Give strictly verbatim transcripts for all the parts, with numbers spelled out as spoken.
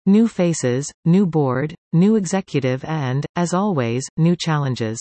New faces, new board, new executive and, as always, new challenges.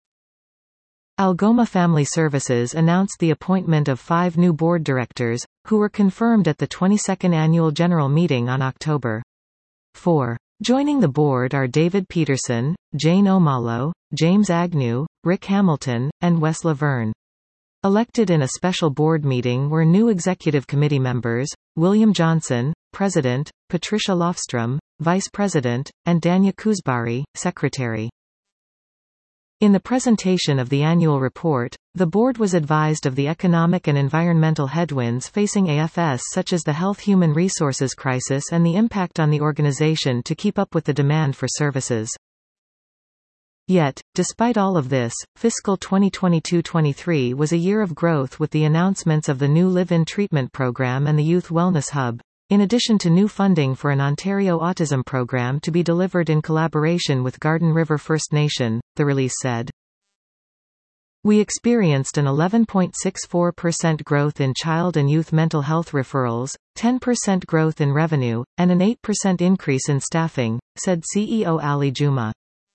Algoma Family Services announced the appointment of five new board directors, who were confirmed at the twenty-second Annual General Meeting on October fourth. Joining the board are David Peterson, Jane Omalo, James Agnew, Rick Hamilton, and Wes Laverne. Elected in a special board meeting were new executive committee members, William Johnson, President, Patricia Lofstrom, Vice President, and Danya Kuzbari, Secretary. In the presentation of the annual report, the board was advised of the economic and environmental headwinds facing A F S, such as the health-human resources crisis and the impact on the organization to keep up with the demand for services. Yet, despite all of this, fiscal twenty twenty-two twenty-three was a year of growth with the announcements of the new Live-In Treatment Program and the Youth Wellness Hub, in addition to new funding for an Ontario autism program to be delivered in collaboration with Garden River First Nation, the release said. We experienced an eleven point six four percent growth in child and youth mental health referrals, ten percent growth in revenue, and an eight percent increase in staffing, said C E O Ali Juma.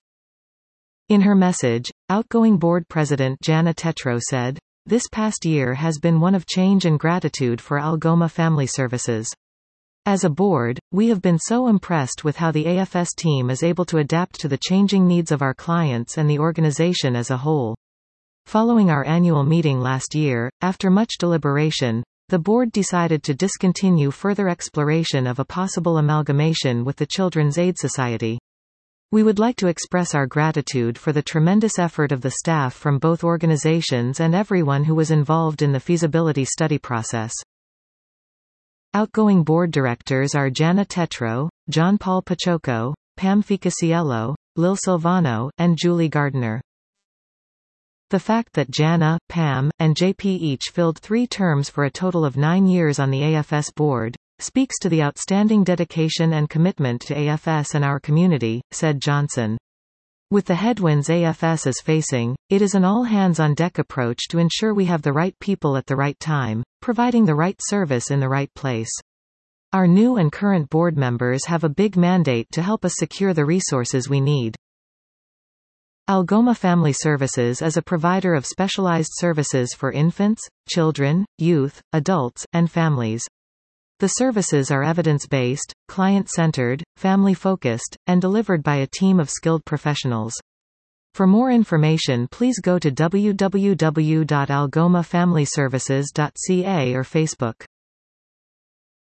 In her message, outgoing board president Jana Tetro said, "This past year has been one of change and gratitude for Algoma Family Services. As a board, we have been so impressed with how the A F S team is able to adapt to the changing needs of our clients and the organization as a whole." Following our annual meeting last year, after much deliberation, the board decided to discontinue further exploration of a possible amalgamation with the Children's Aid Society. We would like to express our gratitude for the tremendous effort of the staff from both organizations and everyone who was involved in the feasibility study process. Outgoing board directors are Jana Tetro, John Paul Pachoco, Pam Ficasiello, Lil Silvano, and Julie Gardner. The fact that Jana, Pam, and J P each filled three terms for a total of nine years on the A F S board, speaks to the outstanding dedication and commitment to A F S and our community, said Johnson. With the headwinds A F S is facing, it is an all-hands-on-deck approach to ensure we have the right people at the right time, providing the right service in the right place. Our new and current board members have a big mandate to help us secure the resources we need. Algoma Family Services is a provider of specialized services for infants, children, youth, adults, and families. The services are evidence-based, client-centered, family-focused, and delivered by a team of skilled professionals. For more information, please go to w w w dot algoma family services dot c a or Facebook.